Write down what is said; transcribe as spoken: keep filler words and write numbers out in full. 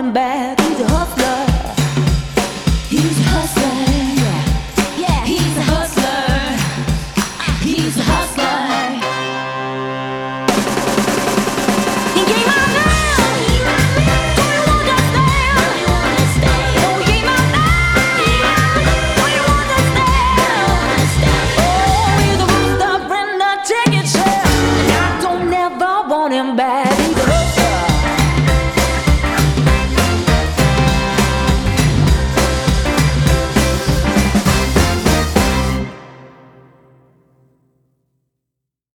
him back. He's a hustler. He's a hustler. Yeah, yeah, he's a hustler. He's a hustler. He gave my love. Do you understand? Do you understand? Oh, he gave my love. Do you understand? Oh, he's a rooster, friend, a ticket share. And I don't ever want him back.